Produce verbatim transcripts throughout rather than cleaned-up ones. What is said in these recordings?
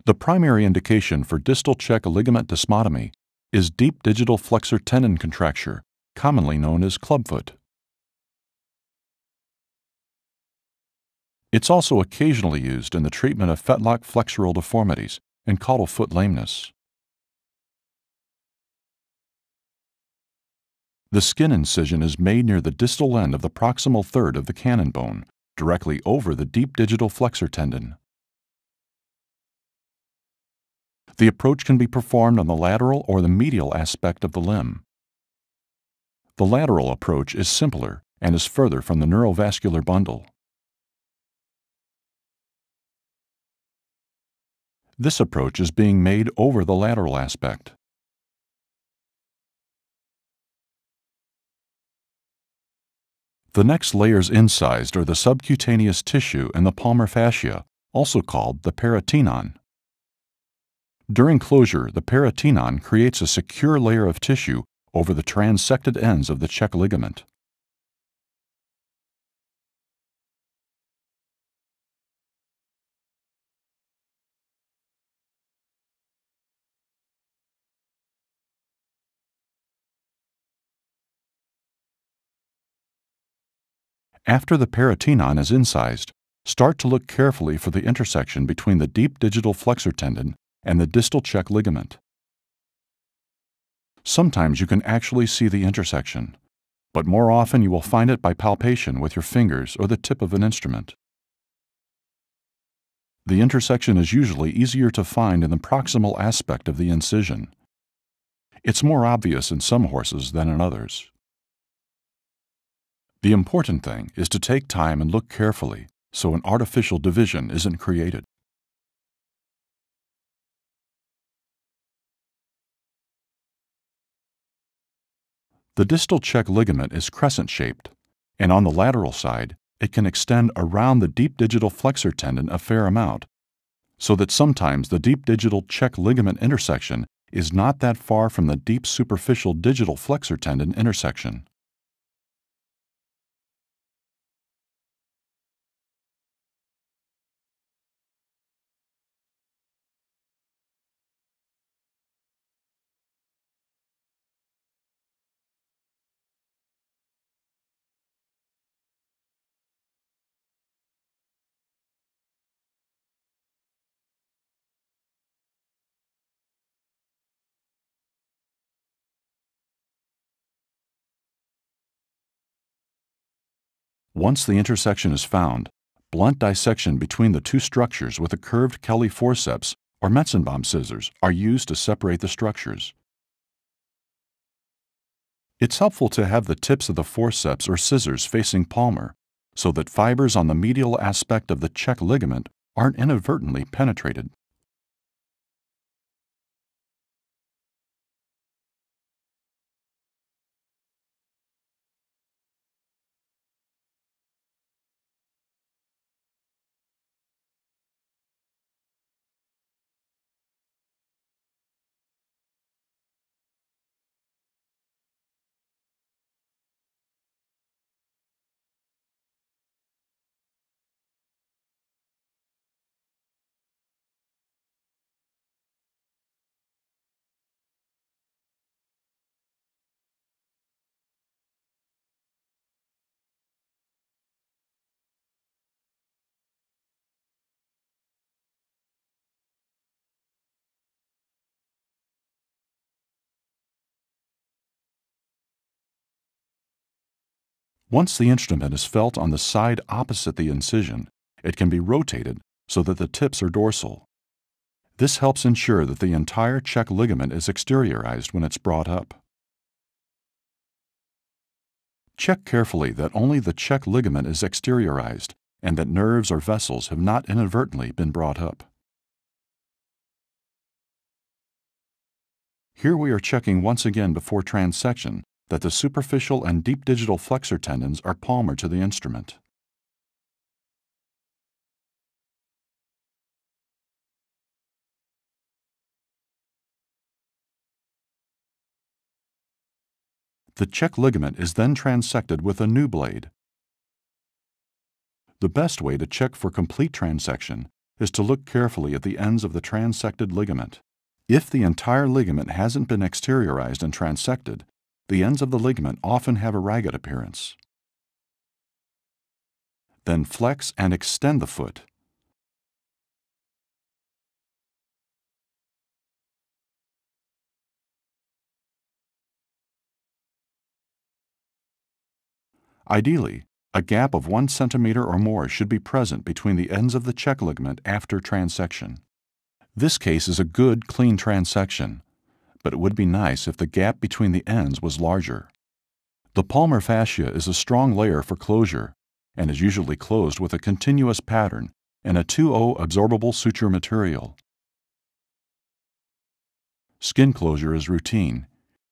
The primary indication for distal check ligament desmotomy is deep digital flexor tendon contracture, commonly known as clubfoot. It's also occasionally used in the treatment of fetlock flexural deformities and caudal foot lameness. The skin incision is made near the distal end of the proximal third of the cannon bone, directly over the deep digital flexor tendon. The approach can be performed on the lateral or the medial aspect of the limb. The lateral approach is simpler and is further from the neurovascular bundle. This approach is being made over the lateral aspect. The next layers incised are the subcutaneous tissue and the palmar fascia, also called the peritoneum. During closure, the peritoneum creates a secure layer of tissue over the transected ends of the check ligament. After the peritoneum is incised, start to look carefully for the intersection between the deep digital flexor tendon and the distal check ligament. Sometimes you can actually see the intersection, but more often you will find it by palpation with your fingers or the tip of an instrument. The intersection is usually easier to find in the proximal aspect of the incision. It's more obvious in some horses than in others. The important thing is to take time and look carefully so an artificial division isn't created. The distal check ligament is crescent-shaped, and on the lateral side, it can extend around the deep digital flexor tendon a fair amount, so that sometimes the deep digital check ligament intersection is not that far from the deep superficial digital flexor tendon intersection. Once the intersection is found, blunt dissection between the two structures with a curved Kelly forceps or Metzenbaum scissors are used to separate the structures. It's helpful to have the tips of the forceps or scissors facing palmar so that fibers on the medial aspect of the check ligament aren't inadvertently penetrated. Once the instrument is felt on the side opposite the incision, it can be rotated so that the tips are dorsal. This helps ensure that the entire check ligament is exteriorized when it's brought up. Check carefully that only the check ligament is exteriorized and that nerves or vessels have not inadvertently been brought up. Here we are checking once again before transection that the superficial and deep digital flexor tendons are palmar to the instrument. The check ligament is then transected with a new blade. The best way to check for complete transection is to look carefully at the ends of the transected ligament. If the entire ligament hasn't been exteriorized and transected, the ends of the ligament often have a ragged appearance. Then flex and extend the foot. Ideally, a gap of one centimeter or more should be present between the ends of the check ligament after transection. This case is a good, clean transection, but it would be nice if the gap between the ends was larger. The palmar fascia is a strong layer for closure and is usually closed with a continuous pattern in a two oh absorbable suture material. Skin closure is routine.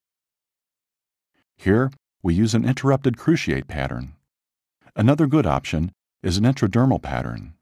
Here, we use an interrupted cruciate pattern. Another good option is an intradermal pattern.